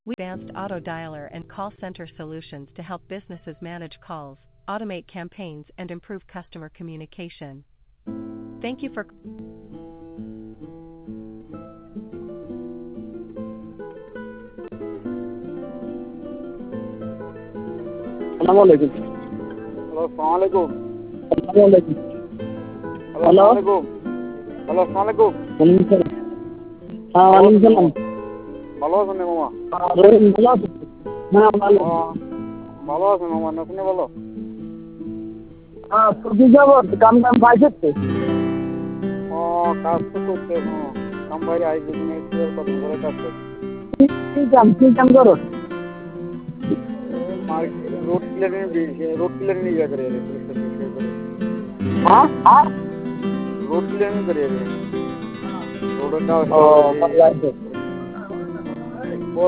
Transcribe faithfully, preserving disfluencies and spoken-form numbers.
We advanced auto dialer and call center solutions to help businesses manage calls, automate campaigns, and improve customer communication. Thank you for আসসালামু আলাইকুম। Hello, আসসালামু আলাইকুম। আসসালামু আলাইকুম। Hello, hello. আসসালামু আলাইকুম। Hello, আসসালামু আলাইকুম। ওয়ালাইকুম সালাম। হ্যাঁ, ভালো ওয়ালাইকুম আছেন সালাম। মামা? ভালো আছেন রে মামা? রহিম ভালো আছেন? হ্যাঁ, ভালো। ও, ভালো আছেন মামা, না আপনি ভালো? হ্যাঁ, ছুটি যাবত কাম টাম পাইছে? ও, কাজ তো করতে হ্যাঁ কাম বাইরে আই দুদিন কদিন ধরে কাজ করছে। কি কি কাম কি কাম করো? रोड क्लियर रोड क्लियर नहीं किया करे पुलिस स्टेशन करे। हाँ हाँ रोड क्लियर नहीं करे रोड का ओ,